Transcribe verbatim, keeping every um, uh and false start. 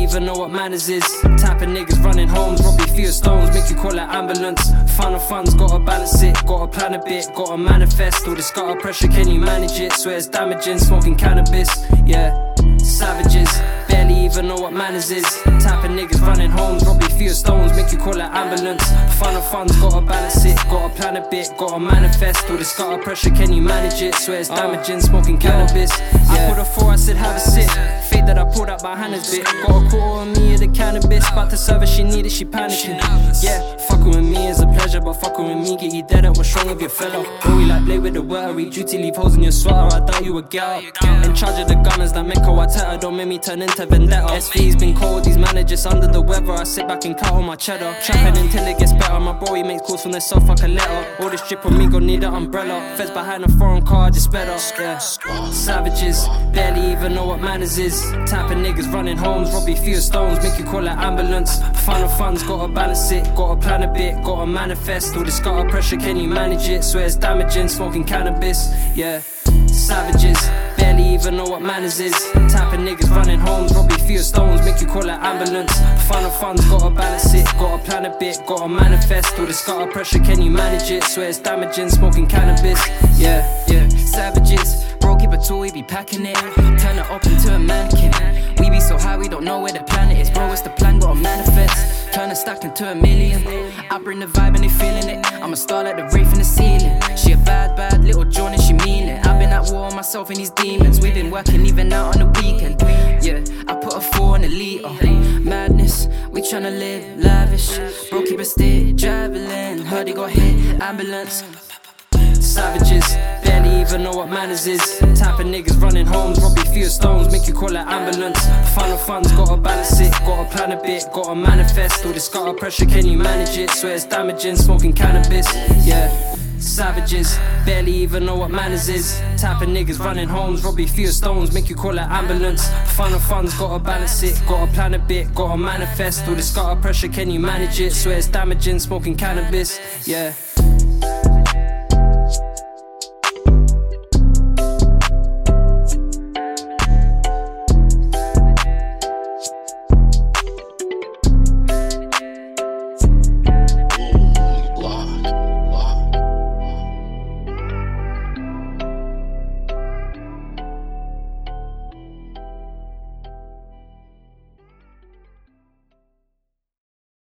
even know what manners is. Type of niggas running homes, rob you for your stones, make you call it ambulance. Final funds, gotta balance it, gotta plan a bit, gotta manifest. All this gutter pressure, can you manage it? Swear it's damaging, smoking cannabis, yeah. Savages, barely even know what manners is. Type of niggas running homes, rob you for your stones, make you call it ambulance. Final funds, gotta balance it, gotta plan a bit, gotta manifest. All this gutter pressure, can you manage it? Swear it's damaging, smoking cannabis, yeah. I put a four, I said have a sip. Fate that I pulled out by Hannah's bit. Got a call on me of the cannabis, about to serve her, she needed, she panicking. Yeah, fucking with me is a pleasure, but fucking with me get you dead up. What's wrong with your fella? Oh, we like play with the water, we duty leave holes in your sweater. I thought you would get up. In charge of the gunners that make a teta, don't make me turn into vendetta. S V's been cold, these man are just under the weather. I sit back and count on my cheddar, trapping until it gets better. My bro, he makes calls from the south, like a letter. All this drip on me, gon' need an umbrella. Feds behind a foreign car, just better, yeah. Savages, barely even know what manners is. Type of niggas running homes, rob you for your stones, make you call it ambulance. Final funds, gotta balance it, gotta plan a bit, gotta manifest. All this gutter pressure, can you manage it? Swear it's damaging, smoking cannabis, yeah. Savages, barely even know what manners is. Type of niggas running homes, rob you for your stones, make you call it ambulance. Final funds, gotta balance it, gotta plan a bit, gotta manifest. All this gutter pressure, can you manage it? Swear it's damaging, smoking cannabis, yeah, yeah. Savages, bro, keep a tool, we be packing it. Turn it up into a mannequin. We be so high, we don't know where the planet is. Bro, it's the plan, gotta manifest. Turn a stack into a million. I bring the vibe and they feeling it. I'm a star like the wraith in the ceiling. She a bad, bad little John and she mean it. I've been at war myself and these demons. We've been working even out on the weekend. Yeah, I put a four on the liter. Madness, we tryna live lavish. Bro, keep a stick, javelin. Heard he got hit, ambulance. Savages, barely even know what manners is. Type of niggas running homes, rob you for your stones, make you call it ambulance. Final funds, gotta balance it, gotta plan a bit, gotta manifest. All this gutter pressure, can you manage it? Swear it's damaging, smoking cannabis, yeah. Savages, barely even know what manners is. Type of niggas running homes, rob you for your stones, make you call it ambulance. Final funds, gotta balance it, gotta plan a bit, gotta manifest. All this gutter pressure, can you manage it? Swear it's damaging, smoking cannabis, yeah.